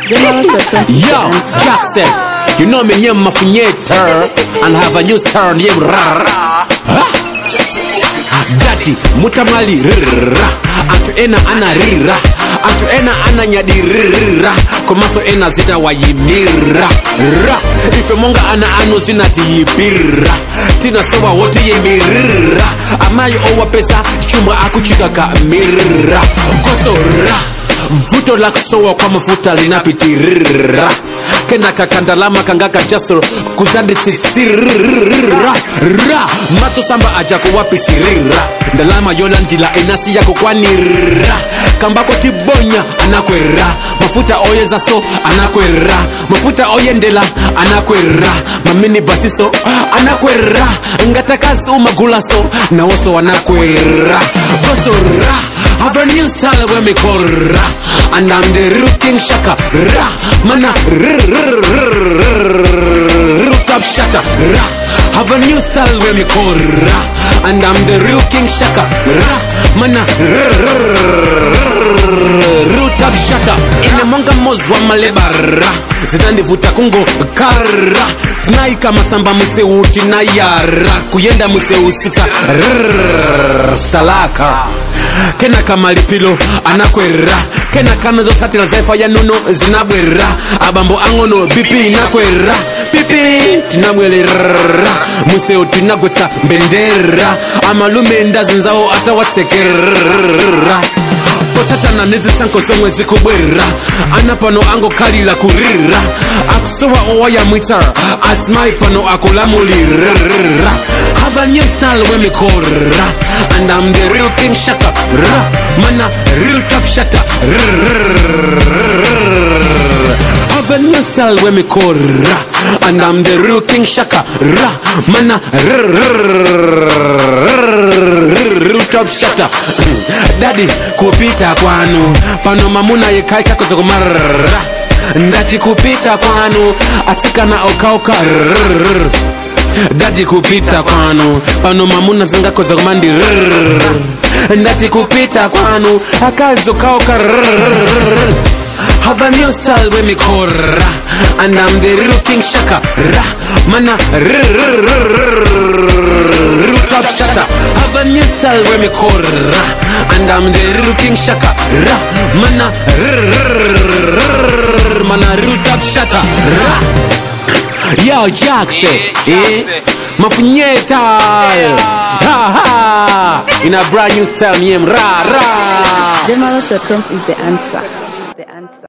Yo, Jackson, you know me nyem mafunyeta and have a new star nyem rara. Daddy, mutamali rira, antu ena ana rira, antu ena ana nyadi rira, komaso ena zida wayimira. Ra, ife monga ana ano zina tiyibira, tina sawa wote yemirira, amayo owa pesa, chumba akuchika ka mirira. Koso ra, vuto laksowa kwa mafuta linapitirira, kena kakandalama kangaka jasol kuzandi tsitsirira. Ra, mato samba ajako wapisirira, ndalama yolandila inasi yako kwanira, kambako tibonya anakwera, mafuta oyeza so anakwera, mafuta oyendela anakwera, mamini basiso anakwera, ngatakazi umagula so na oso anakwera. Koso ra, have a new style when me korra, and I'm the real King Shaka. Ra, mana root up shatter. Ra, have a new style when me korra, and I'm the real King Shaka. Ra, mana root up shatter. Ina monga mozwa malebara, zidandi vuta kungo kara, naika masamba muse uti na yara, kuyenda muse usita stalaka. Kena kamalipilo anakwera, kena kanazo satira zaifa ya nono zinabwera, abambo angono bipi inakwera, bipi tinamwelera, museo tinagweta mbendera, amalume ndazinzao atawatsekera. Potata na nezi sanko zomwe zikubwera, anapano ango kali la kurira, akusowa owa ya mwita, asmai pano akulamulira. Have a new style when me korra, and I'm the real King Shaka. Ra, mana real top shatter. Have a new style when me korra, and I'm the real King Shaka. Ra, mana real top shatter. Daddy kupita kwanu, pano mamuna yekaika kuzokumara. Ndati kupita kwanu, atika na oka. Daddy kupita kwanu, pano mamuna zingako za kumandi. Ndati kupita kwanu, akazo kauka. Have a new style when me korra, and I'm the real King Shaka. Ra, mana root up shatter. Have a new style when me korra, and I'm the real King Shaka. Ra, mana root up shatter. Ra. Yo, Jackson, mafunyeta, ha ha, in a brand new style, name ra ra. Zemalo.com is the answer.